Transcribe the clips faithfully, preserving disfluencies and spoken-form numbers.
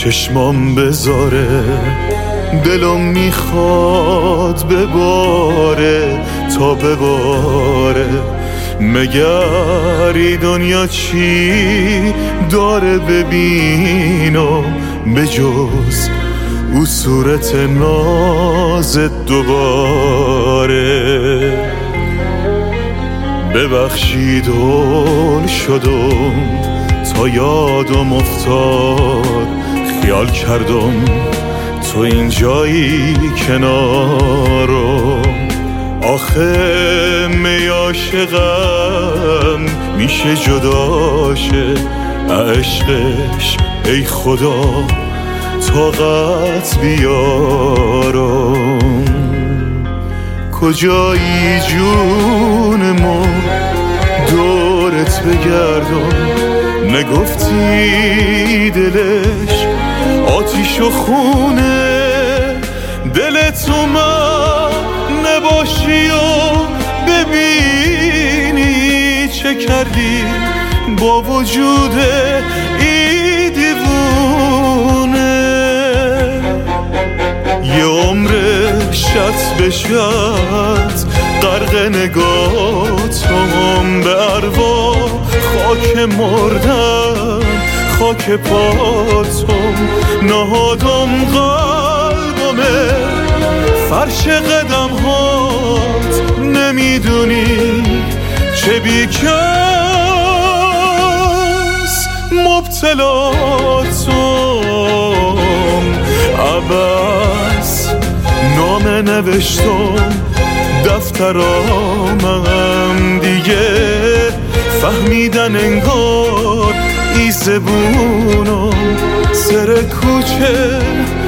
چشمام بذاره، دلم میخواد بباره تا بباره. مگری دنیا چی داره ببینم به جز او صورت نازت دوباره. ببخشید هول شدم تا یادم افتاد، خیال کردم تو اینجایی کنارم. آخه می عاشقم میشه جداشه، عشقش ای خدا طاقت بیارم. کجایی جونمو دورت بگردم، نگفتی دلش آتیش و خونه، دلت من نباشی و ببینی چه کردی با وجود ای دیوونه. یه عمر شط به شط غرق نگاتم، به ارواح خاک مردم خاک پاتم. نهادم قلبمه فرش قدم هات، نمیدونی چه بیکس مبتلاتم. عباس نامه نوشتم دفترامم، دیگه فهمیدن انگار ای زبونم. سر کوچه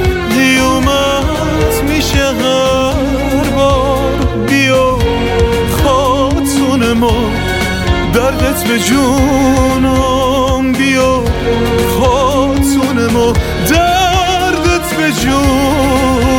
دیومت میشه هر بار، بیا خاتون ما دردت به جونم، بیا خاتون ما دردت به جونم.